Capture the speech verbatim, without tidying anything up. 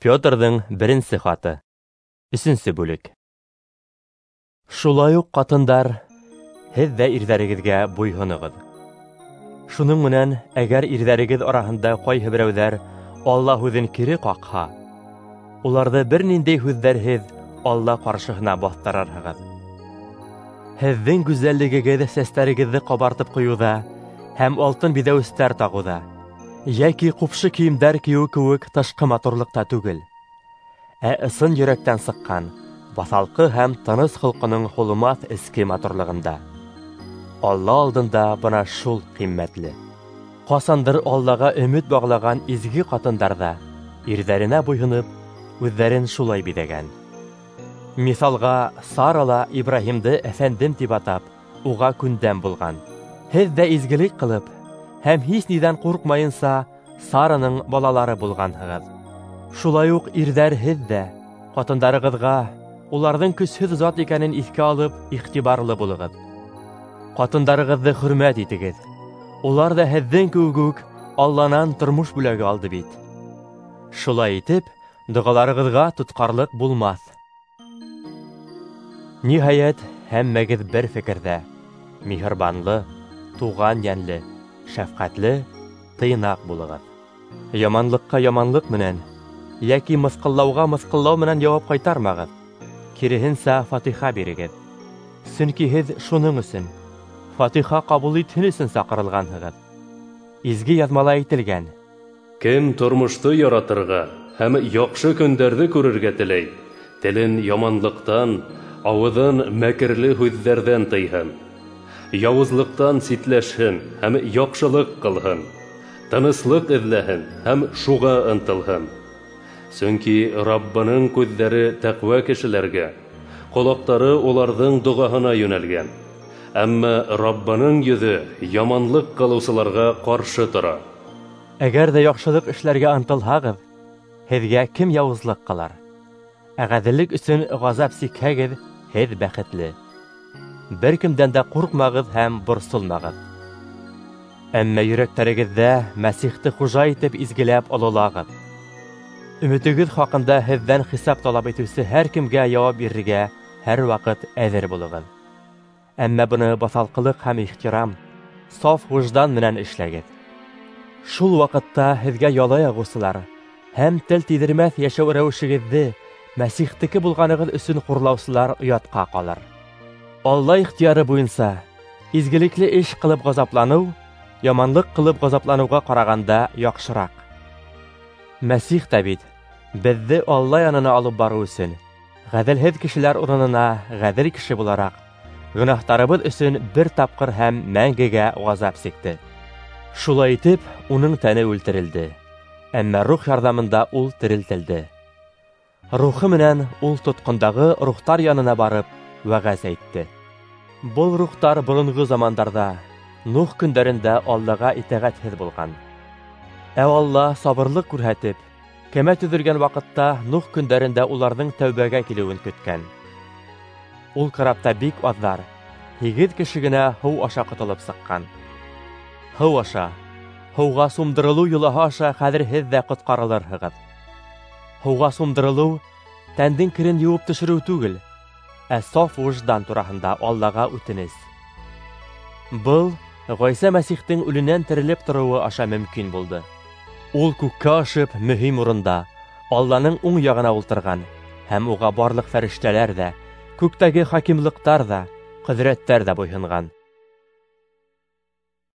Петрдың беренсе хаты. Өсенсе бүлек. Шулай ук катындар, һез дә ирҙәрегеҙгә буйһоноғоҙ. Шуның менән, әгәр ирҙәрегеҙ араһында ҡайһы берәүҙәр Алла һүҙен кире ҡаҡһа, уларҙы бер ниндәй һүҙҙәрһеҙ Алла ҡаршыһына баҫтырырһығыҙ. Һеҙҙең гүзәллегегеҙ сәстәрегеҙҙе ҡабартып ҡуйыуҙа һәм алтын биҙәүестәр тағыуҙа, йәки ҡупшы кейемдәр кейеү кеүек тышҡы матурлыҡта түгел, ә ысын йөрәктән сыҡҡан, баҫалҡы һәм тыныс холҡоноң һулымаҫ эске матурлығында. Алла алдында бына шул ҡиммәтле. Ҡасандыр Аллаға өмөт бағлаған изге ҡатындарҙа, ирҙәренә буйһоноп, үҙҙәрен шулай биҙәгән. Миҫалға, Сара ла Ибраһимды әфәндем тип атап, уға күндәм булған. Һеҙ дә изгелек ҡылып, һәм һис ниҙән ҡурҡмайынса Сараның балалары булғанһығыҙ. Шулай уҡ ирҙәр һеҙ дә, ҡатындарығыҙға, уларҙың көсһөҙ зат икәнен иҫкә алып, иғтибарлы булығыҙ. Ҡатындарығыҙҙы хөрмәт итегеҙ. Улар да һеҙҙең кеүек үк Алланан тормош бүләге алды бит. Шулай итеп, доғаларығыҙға тотҡарлыҡ булмаҫ. Ниһайәт, һәммәгеҙ бер фекерҙә, миһырбанлы, туған йәнле, шәфҡәтле, тыйнаҡ булығыҙ. Яманлыҡҡа яманлыҡ менән, йәки мыҫҡыллауға мыҫҡыллау менән яуап ҡайтармағыҙ. Киреһенсә фатиха бирегеҙ. Сөнки һеҙ шуның өсөн, фатиха ҡабул итһен өсөн саҡырылғанһығыҙ. Изге яҙмала әйтелгән: Кем тормошто яратырға һәм яҡшы көндәрҙе күрергә теләй, телен яманлыҡтан, ауыҙын мәкерле һүҙҙәрҙән тыйһын. Яуызлыҡтан ситләшһен һәм яҡшылыҡ ҡылһын. Тыныслыҡ эҙләһен һәм шуға ынтылһын. Сөнки Раббының күҙҙәре тәҡвә кешеләргә, ҡолаҡтары уларҙың доғаһына йүнәлгән. Әммә Раббының йөҙө яманлыҡ ҡылыусыларға ҡаршы тора. Әгәр ҙә яҡшылыҡ эшләргә ынтылһағыҙ, һеҙгә кем яуызлыҡ ҡылар? Ә ғәҙеллек өсөн ғазап сикһәгеҙ, һеҙ бәхетле. Бер кемдән дә ҡурҡмағыҙ һәм борсолмағыҙ. Әммә йөрәктәрегеҙҙә Мәсихте хужа итеп изгеләп ололағыҙ. Өмөтөгөҙ хаҡында һеҙҙән хисап талап итеүсе һәр кемгә яуап бирергә һәр ваҡыт әҙер булығыҙ. Әммә быны баҫалҡылыҡ һәм ихтирам, саф выждан менән эшләгеҙ. Шул ваҡытта һеҙгә яла яғыусылар һәм тел тиҙермәҫ йәшәү рәүешегеҙҙе Мәсихтеке булғанығыҙ өсөн ҡурлаусылар оятҡа ҡалыр. Алла ихтияры буйынса, изгелекле эш ҡылып ғазапланыу, яманлыҡ ҡылып ғазапланыуға ҡарағанда яҡшыраҡ. Мәсих тә бит, беҙҙе Алла янына алып барыу өсөн, ғәҙелһеҙ кешеләр урынына ғәҙел кеше булараҡ, гөнаһтарыбыҙ өсөн бер тапҡыр һәм мәңгегә ғазап сикте. Шулай итеп, уның тәне үлтерелде, әммә рух ярҙамында ул терелтелде. Рухы менән ул тотҡондағы рухтар янына барып, вәғәз әйтте. Был рухтар боронғо замандарҙа, Нух көндәрендә Аллаға итәғәтһеҙ булған. Ә Алла сабырлыҡ күрһәтеп, кәмә төҙөлгән ваҡытта Нух көндәрендә уларҙың тәүбәгә килеүен көткән. Ул карапта бик аҙҙар, һигеҙ кеше генә һыу аша ҡотолоп сыҡҡан. Һыу аша, һыуға сумдырылыу йолаһы аша хәҙер һеҙ ҙә ҡотҡарылырһығыҙ. Һыуға сумдырылыу, тәндең керен йыуып төшөрөү түгел, ә саф выждан тураһында Аллаға үтенес. Был Ғайса Мәсихтең үленән терелеп тороуы аша мөмкин булды. Ул күккә ашып мөһим урында, Алланың уң яғына ултырған, һәм уға барлыҡ фәрештәләр ҙә, күктәге хакимлыҡтар ҙа, ҡөҙрәттәр ҙә буйһонған.